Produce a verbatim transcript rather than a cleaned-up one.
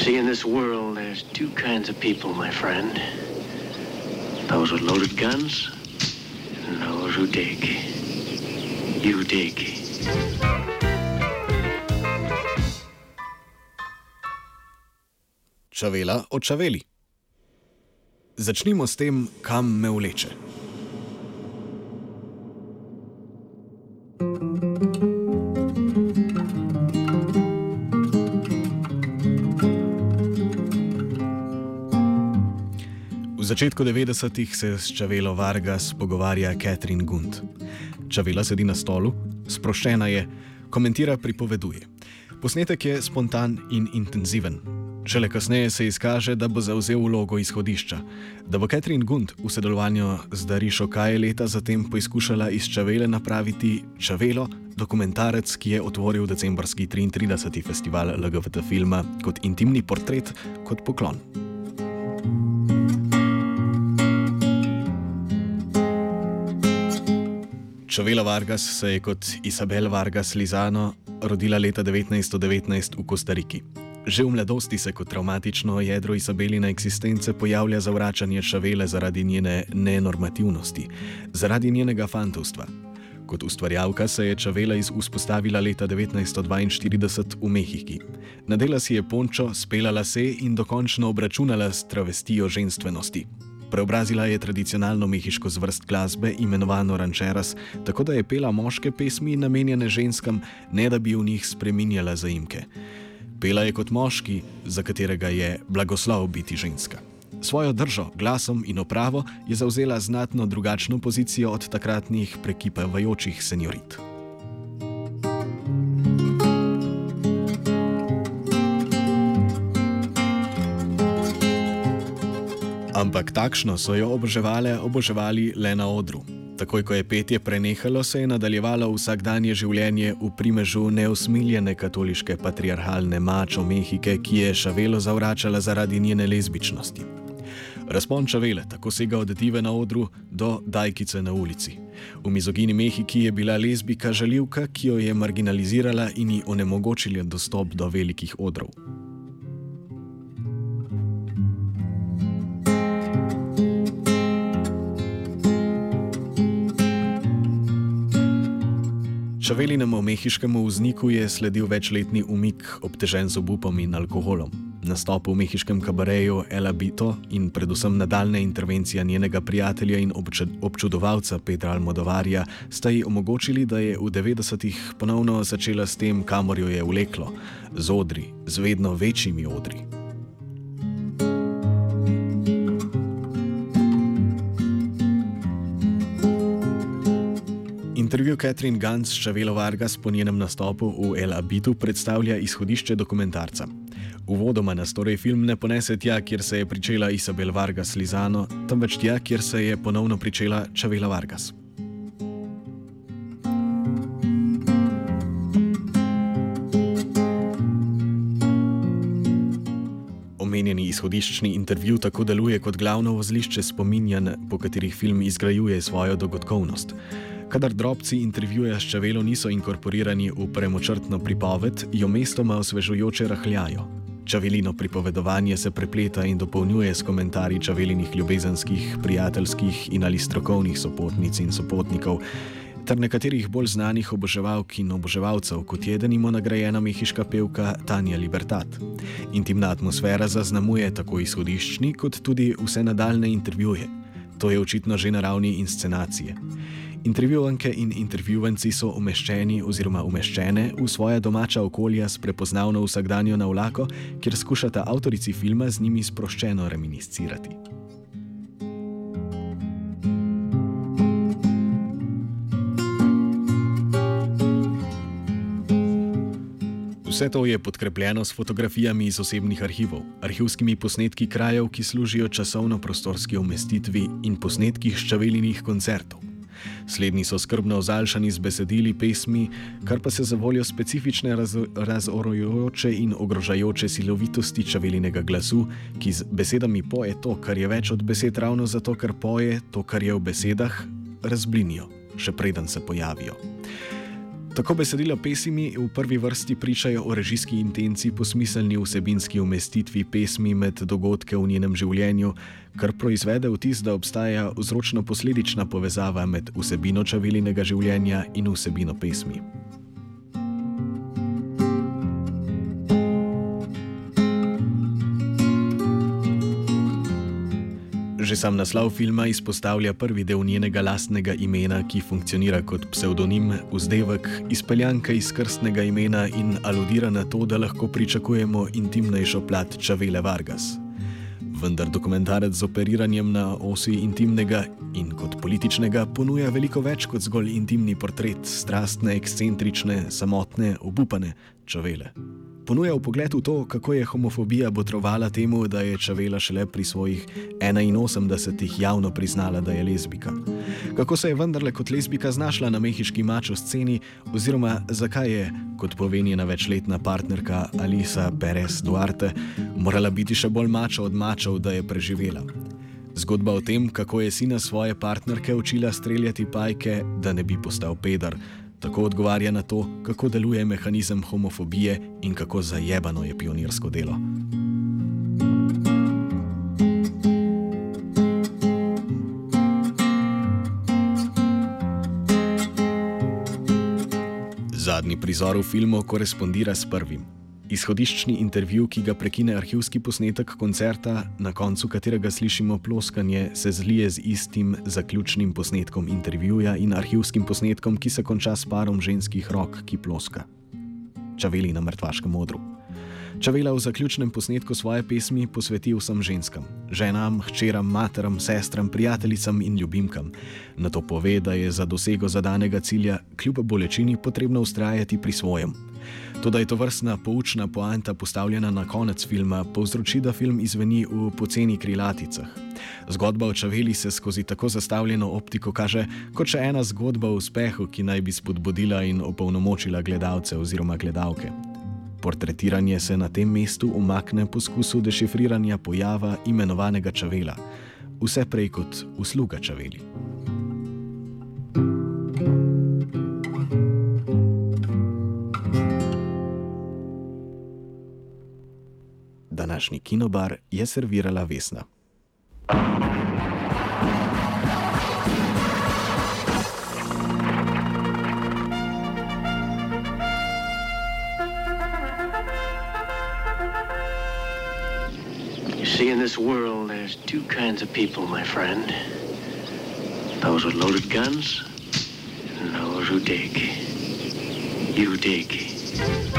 See, in this world, there's two kinds of people, my friend. Those with loaded guns and those who dig. You dig. Čavela o čaveli. Začnimo s tem, kam me vleče. V začetku devetdesetih se s čavelo Vargas pogovarja Catherine Gund. Čavela sedi na stolu, sproščena je, komentira, pripoveduje. Posnetek je spontan in intenziven. Šele kasneje se izkaže, da bo zavzel vlogo izhodišča, da bo Catherine Gund v sodelovanju z Darišo Kaj leta zatem poizkušala iz čavele napraviti čavelo, dokumentarec, ki je otvoril decembrski triintrideseti festival L G B T filma kot intimni portret, kot poklon. Čavela Vargas se je kot Isabel Vargas Lizano rodila leta devetnajststo devetnajst v Kostariki. Že v mladosti se kot travmatično jedro Isabeline eksistence pojavlja zavračanje čavele zaradi njene nenormativnosti, zaradi njenega fantovstva. Kot ustvarjalka se je čavela vzpostavila leta devetnajststo dvainštirideset v Mehiki. Nadela si je pončo, spela lase in dokončno obračunala s travestijo ženstvenosti. Preobrazila je tradicionalno mehiško zvrst glasbe, imenovano rancheras, tako da je pela moške pesmi namenjene ženskam, ne da bi v njih spreminjala zaimke. Pela je kot moški, za katerega je blagoslov biti ženska. Svojo držo, glasom in opravo je zavzela znatno drugačno pozicijo od takratnih prekipavajočih senjorit. Ampak takšno so jo oboževale, oboževali le na odru. Takoj, ko je petje prenehalo, se je nadaljevalo vsakdanje življenje v primežu neusmiljene katoliške patriarhalne mačo Mehike, ki je čavelo zavračala zaradi njene lezbičnosti. Razpon čavele tako sega od dive na odru do dajkice na ulici. V mizogini Mehiki je bila lezbika žaljivka, ki jo je marginalizirala in ji onemogočila dostop do velikih odrov. Čavelinemu mehiškemu vozniku je sledil večletni umik, obtežen z obupom in alkoholom. Nastop v mehiškem kabareju El Habito in predvsem nadaljna intervencija njenega prijatelja in občudovalca Pedra Almodovarja sta ji omogočili, da je v devetdesetih ponovno začela s tem, kamor jo je vleklo, z odri, z vedno večjimi odri. Intervju Catherine Gund s Čavelo Vargas po njenem nastopu v El Habitu predstavlja izhodišče dokumentarca. Uvodoma nas torej film ne ponese tja, kjer se je pričela Isabel Vargas Lizano, temveč tja, kjer se je ponovno pričela Čavela Vargas. Omenjeni izhodiščni intervju tako deluje kot glavno vozlišče spominjanj, po katerih film izgrajuje svojo dogodkovnost. Kadar drobci intervjuja s čavelo niso inkorporirani v premočrtno pripoved, jo mestoma osvežujoče rahljajo. Čavelino pripovedovanje se prepleta in dopolnjuje s komentarji čavelinih ljubezenskih, prijateljskih in ali strokovnih sopotnic in sopotnikov, ter nekaterih bolj znanih oboževalk in oboževalcev, kot je denimo nagrajena mehiška pevka Tanja Libertad. Intimna atmosfera zaznamuje tako izhodiščni, kot tudi vse nadaljne intervjuje. To je očitno že na ravni inscenacije. Intervjuvanke in intervjuvanci so umeščeni oziroma umeščene v svoja domača okolja s prepoznavno vsakdanjo navlako, kjer skušata avtorici filma z njimi sproščeno reminiscirati. Vse to je podkrepljeno s fotografijami iz osebnih arhivov, arhivskimi posnetki krajev, ki služijo časovno-prostorski umestitvi, in posnetki s čavelinih koncertov. Slednji so skrbno ozaljšani z besedili pesmi, kar pa se za voljo specifične raz, razorojujoče in ogrožajoče silovitosti čavelinega glasu, ki z besedami poje to, kar je več od besed ravno zato, ker poje to, kar je v besedah, razblinijo, še preden se pojavijo. Tako besedilo pesmi v prvi vrsti pričajo o režijski intenci po smiselni vsebinski umestitvi pesmi med dogodke v njenem življenju, kar proizvede vtis, da obstaja vzročno-posledična povezava med vsebino Čavelinega življenja in vsebino pesmi. Že sam naslov filma izpostavlja prvi del njenega lastnega imena, ki funkcionira kot psevdonim, vzdevek, izpeljanka iz krstnega imena in aludira na to, da lahko pričakujemo intimnejšo plat Čavele Vargas. Vendar dokumentarec z operiranjem na osi intimnega in kot političnega ponuja veliko več kot zgolj intimni portret strastne, ekscentrične, samotne, obupane Čavele. Ponuja vpogled v to, kako je homofobija botrovala temu, da je Čavela šele pri svojih enainosemdesetih javno priznala, da je lezbika. Kako se je vendarle kot lezbika znašla na mehiški mačo sceni, oziroma zakaj je, kot pove njena večletna partnerka Alisa Perez Duarte, morala biti še bolj mačo od mačov, da je preživela. Zgodba o tem, kako je sina svoje partnerke učila streljati pajke, da ne bi postal peder. Tako odgovarja na to, kako deluje mehanizem homofobije in kako zajebano je pionirsko delo. Zadnji prizor v filmu korespondira s prvim. Izhodiščni intervju, ki ga prekine arhivski posnetek koncerta, na koncu katerega slišimo ploskanje, se zlije z istim zaključnim posnetkom intervjuja in arhivskim posnetkom, ki se konča s parom ženskih rok, ki ploska. Čaveli na mrtvaškem odru. Čavela v zaključnem posnetku svoje pesmi posveti vsem ženskam, ženam, hčeram, materam, sestram, prijateljicam in ljubimkam. Nato pove, da je za dosego zadanega cilja kljub bolečini potrebno vztrajati pri svojem. Toda je to vrstna poučna poanta postavljena na konec filma, povzroči, da film izveni v poceni krilaticah. Zgodba o Čaveli se skozi tako zastavljeno optiko kaže kot še ena zgodba o uspehu, ki naj bi spodbudila in opolnomočila gledalce oziroma gledalke. Portretiranje se na tem mestu umakne poskusu dešifriranja pojava imenovanega Čavela, vse prej kot usluga Čaveli. Današnji Kinobar je servirala Vesna. See, in this world, there's two kinds of people, my friend. Those with loaded guns and those who dig. You dig.